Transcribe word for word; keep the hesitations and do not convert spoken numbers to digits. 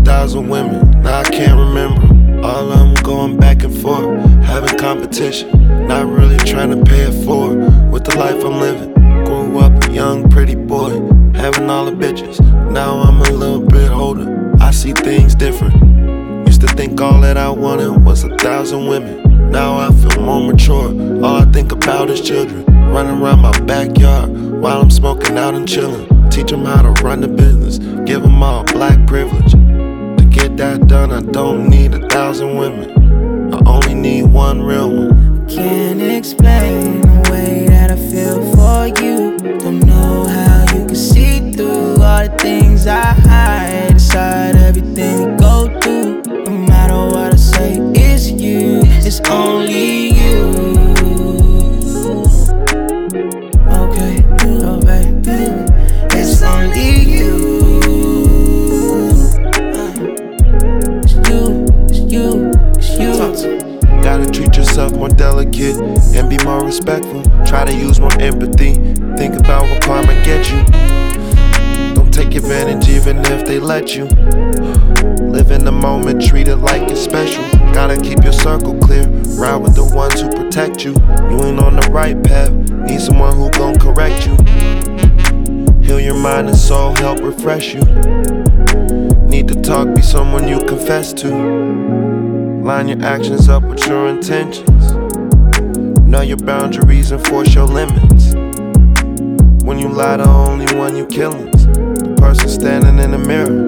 thousand women, now I can't remember. All of them going back and forth, having competition. Not really trying to pay it forward with the life I'm living. Grew up a young, pretty boy, having all the bitches. Now I'm a little bit older, I see things different. Used to think all that I wanted was a thousand women. Now I feel more mature, all I think about is children. Running around my backyard while I'm smoking out and chilling. Teach them how to run the business, give them all black privilege. To get that done, I don't need a thousand women, I only need one real one. Can't explain the way that I feel for you. Don't know how you can see through all the things I hide inside everything we go through. No matter what I say, it's you, it's only you. Okay, oh baby, it's only you. It's you, it's you, it's you. Talk to me. Gotta treat yourself more delicate and be more respectful. Try to use more empathy, think about what karma get you. Don't take advantage even if they let you. Live in the moment, treat it like it's special. Gotta keep your circle clear, ride with the ones who protect you. You ain't on the right path, need someone who gon' correct you. Heal your mind and soul, help refresh you. Need to talk, be someone you confess to. Line your actions up with your intentions. Know your boundaries, enforce your limits. When you lie, the only one you killing's the person standing in the mirror.